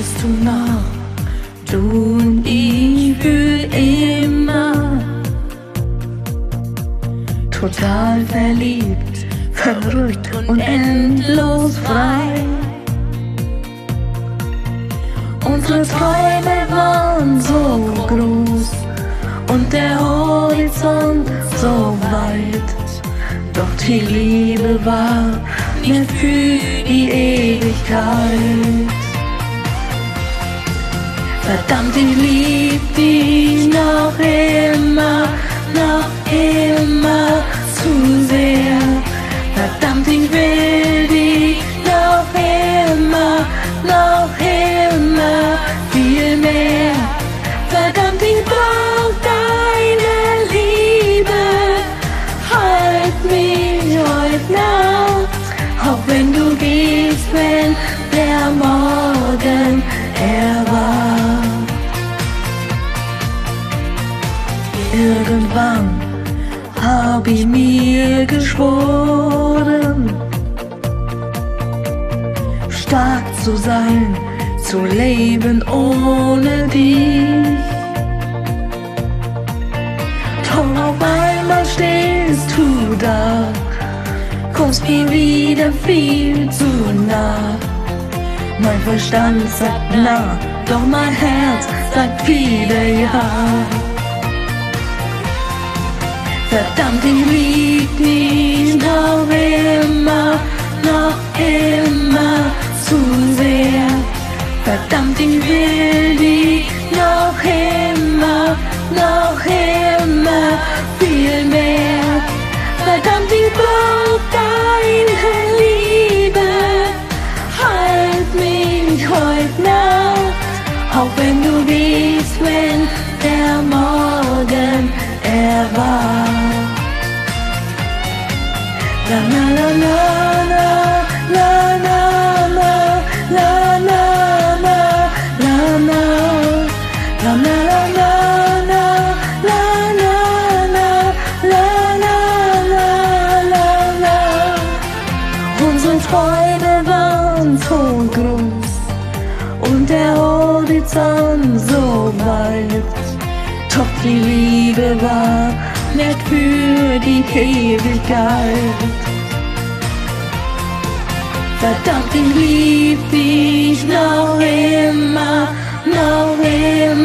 stehst du noch, du und ich für immer. Total verliebt, verrückt und endlos frei. Unsere Träume waren so groß und der Horizont so weit. Doch die Liebe war nicht für die Ewigkeit. Verdammt, ich lieb dich noch immer zu sehr. Verdammt, ich will dich noch immer viel mehr. Verdammt, ich brauch deine Liebe. Halt mich heute Nacht, auch wenn du gehst, wenn der Morgen erwacht. Irgendwann hab ich mir geschworen, stark zu sein, zu leben ohne dich. Doch auf einmal stehst du da, kommst mir wieder viel zu nah. Mein Verstand sagt na, doch mein Herz sagt wieder ja. Verdammt, ich lieb dich noch immer zu sehr. Verdammt, ich will dich noch immer viel mehr. Verdammt, ich brauch deine Liebe. Halt mich heute Nacht, auch wenn du gehst, wenn der Morgen erwacht. La la la la la la la la la la la la la la. Unsere Träume waren so groß und der Horizont so weit. Doch die Liebe war nicht für die Ewigkeit. Verdammt, ich lieb dich noch immer